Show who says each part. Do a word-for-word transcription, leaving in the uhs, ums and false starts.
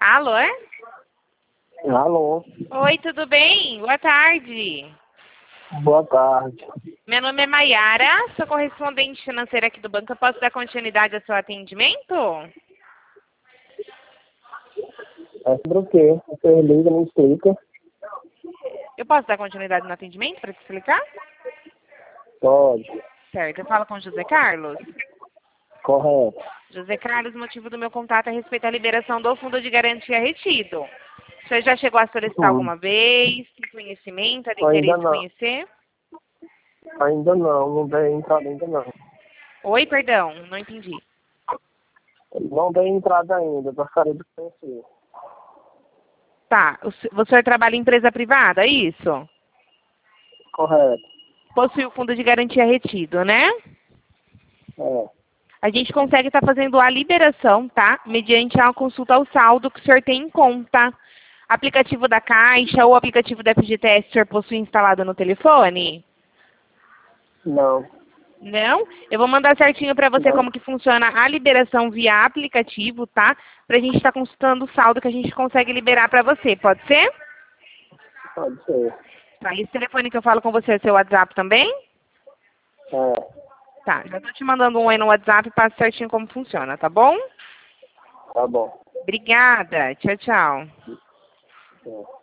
Speaker 1: Alô?
Speaker 2: Alô,
Speaker 1: Oi, tudo bem? Boa tarde.
Speaker 2: boa tarde.
Speaker 1: Meu nome é Maiara, sou correspondente financeira aqui do banco. Eu posso dar continuidade ao seu atendimento?
Speaker 2: É sobre o quê? Você liga, me explica.
Speaker 1: Eu posso dar continuidade no atendimento para te explicar?
Speaker 2: Pode.
Speaker 1: Certo, eu falo com o José Carlos.
Speaker 2: Correto.
Speaker 1: José Carlos, motivo do meu contato é a respeito da liberação do fundo de garantia retido. Você já chegou a solicitar
Speaker 2: Hum.
Speaker 1: alguma vez? Tem conhecimento? Tem
Speaker 2: Ainda
Speaker 1: interesse em
Speaker 2: não.
Speaker 1: conhecer?
Speaker 2: Ainda não, não dei entrada ainda não.
Speaker 1: Oi, perdão, não entendi.
Speaker 2: Não dei entrada ainda, gostaria de conhecer.
Speaker 1: Tá, o se- você trabalha em empresa privada, é isso?
Speaker 2: Correto.
Speaker 1: Possui o fundo de garantia retido, né?
Speaker 2: É.
Speaker 1: A gente consegue estar fazendo a liberação, tá? Mediante a consulta ao saldo que o senhor tem em conta. Aplicativo da Caixa ou aplicativo da F G T S o senhor possui instalado no telefone?
Speaker 2: Não.
Speaker 1: Não? Eu vou mandar certinho para você
Speaker 2: Não.
Speaker 1: como que funciona a liberação via aplicativo, tá? Pra gente estar consultando o saldo que a gente consegue liberar para você, pode ser?
Speaker 2: Pode ser.
Speaker 1: Tá, e esse telefone que eu falo com você é seu WhatsApp também?
Speaker 2: É.
Speaker 1: Tá, já tô te mandando um aí no WhatsApp, passa certinho como funciona, tá bom?
Speaker 2: Tá bom.
Speaker 1: Obrigada. Tchau, tchau.
Speaker 2: É.